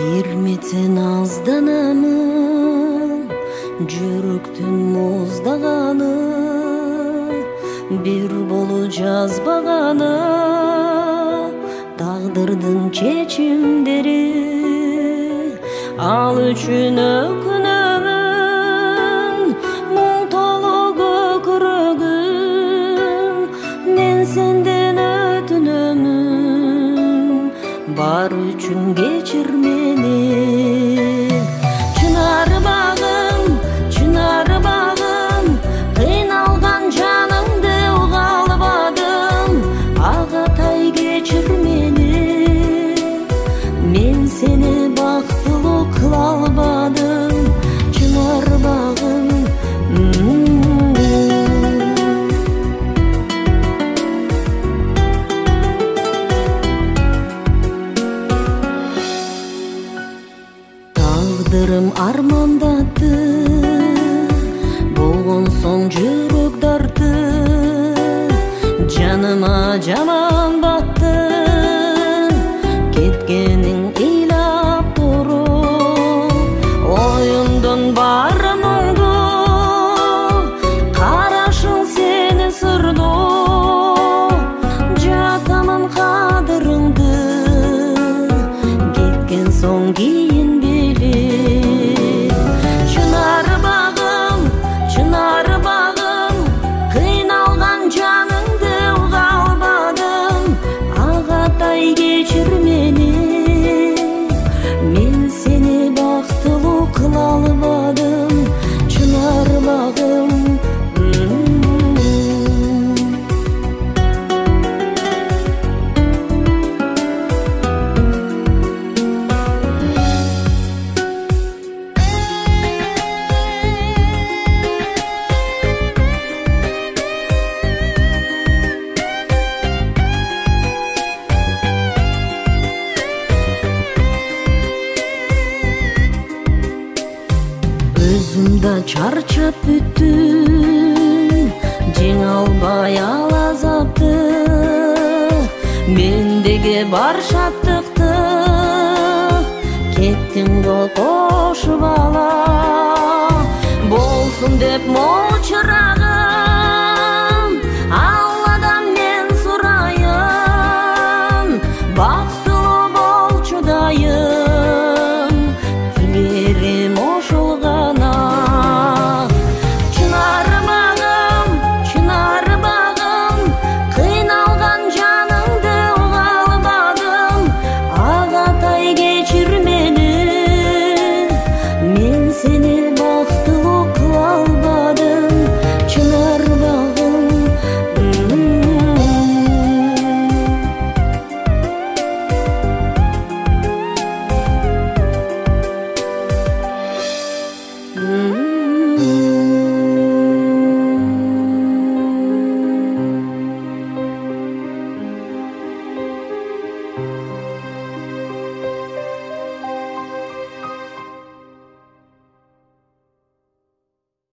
Кирметен азданамын, жүрөктүн муздаганы, бир болу жазбаганы, тагдырдын чечимдери, ал үчүн өкүнөмүн, муң толу көкүрөгүм, мен сенден өтүнөмүн, бар үчүн кечир мени. Чынар багым, кыйналган жаныңды уга албадым, Агатай кечир мени. Мен сени бактылуу кыла албадым, чынар багым. Тагдырым армандатты, болгон соң жүрөк дарты, жаныма жаман батты, кеткениң ыйлап туруп, оюмдун баары мұңду, карашың сени сырдуу, жатамын кадырыңды, кеткен соң кийин кыйналган жаныңды уга албадым, Агатай кечир мени. Мен сени бактылуу кыла албадым, чынар багым. Өзүм да чарчап бүттүм, жеңе албай ал азапты, мендеги бар шаттыкты кеттим кошуп ала. Болсун деп мочурак